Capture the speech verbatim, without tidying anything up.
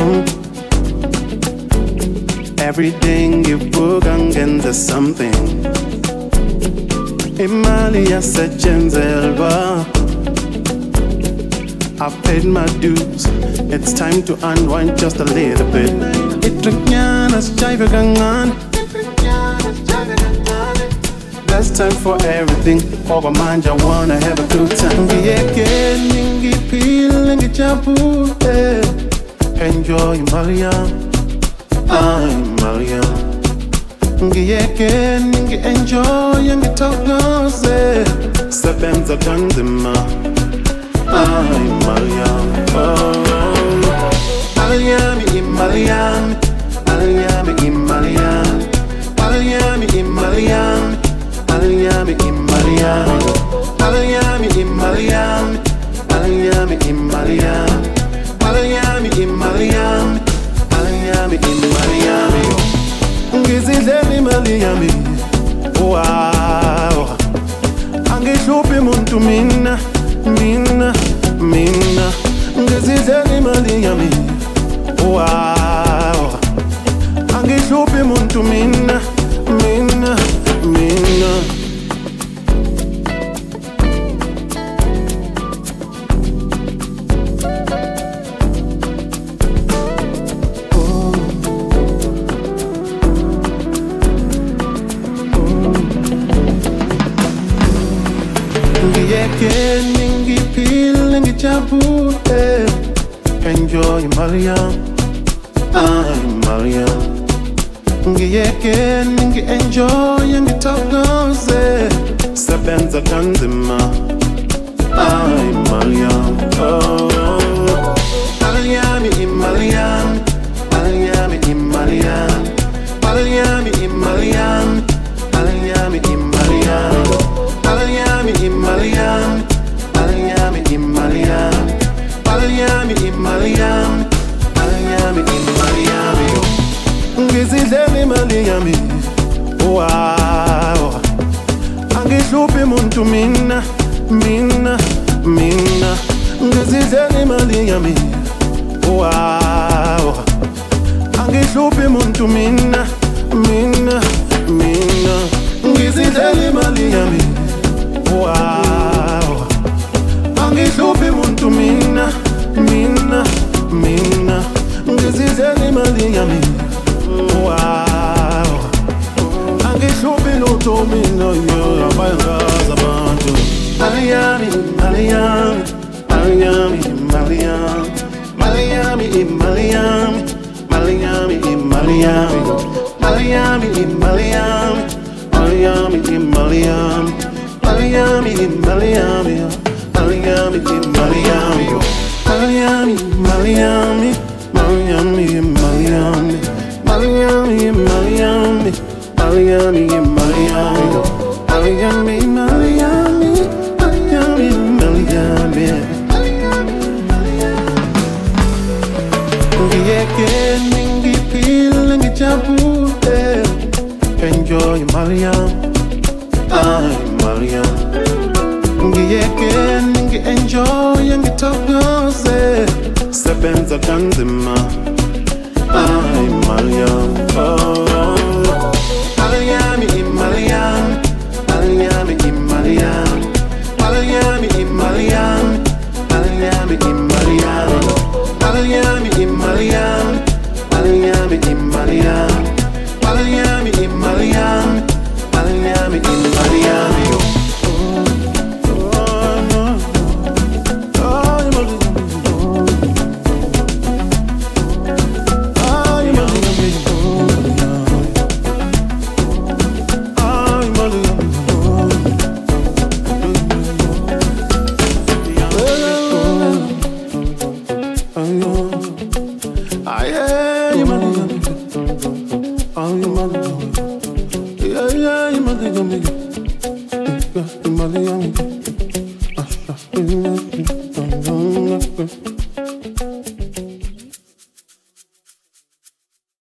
Everything you book and there's something. Imali yasetyenzelwa. I've paid my dues. It's time to unwind just a little bit. Itrinyanas jive gangan. That's time for everything. Over mind, I wanna have a good time. Ngiyeke ningiphile ngijabule. Enjoy Maria, I'm Maria. Ngiyeke ningi enjoy ngithokoze. Sebenza kanzima, I'm Maria. Maryami, Maryami, Maryami, Maryami, Maryami, Maryami. Maryami, Maryami, Maryami, Maryami, Maryami, Maryami, Maryami, Maryami, Maryami, Maryami. Ngizidleni Maryami, wow. Angihluphi muntu mina, mina, mina. Ngizidleni Maryami, wow. Angihluphi muntu mina, mina. Mina. Oh. Oh. Ngiyeke ningiphile ngijabule. Enjoy Maria, I'm Maria. Ngiyeke ningi enjoy ngithokoze. Sebenza kanzima, ay Maria. Oh, Maryami, Maryami, Maryami, Maryami, Maryami, Maryami, Maryami, Maryami, Maryami, Maryami, Maryami, Maryami, Maryami, Maryami, Maryami, Maryami. Ngizidleni Maryami, wow. Angihluphi muntu mina, mina, mina. Ngizidleni Maryami, wow. Angihluphi muntu mina, mina, mina. Ngizidleni Maryami, wow. Angihluphi muntu mina, mina, mina. Ngizidleni Maryami. Wow, angihluphi lutho mina yo abayengazi abantu. Maryami, Maryami, Maryami, Maryami, Maryami, Maryami, Maryami, Maryami, Maryami, Maryami, Maryami, Maryami, Maryami, Maryami, Maryami, Maryami, Maryami, Maryami, Maryami, Maryami. Maryami, Maryami, Maryami, Maryami, Maryami, Maryami, Maryami, Maryami. Ngiyeke ningiphile ngijabule. Enjoy Maria, I'm Maria. Ngiyeke ningi enjoy ngithokoze. Sebenza kanzima, I'm Maria. Oh, Maryami, Maryami, Maryami, Maryami, Maryami, Maryami, Maryami, Maryami, Maryami, Maryami, Maryami, Maryami, Maryami, Maryami, Maryami, Maryami. Yeah,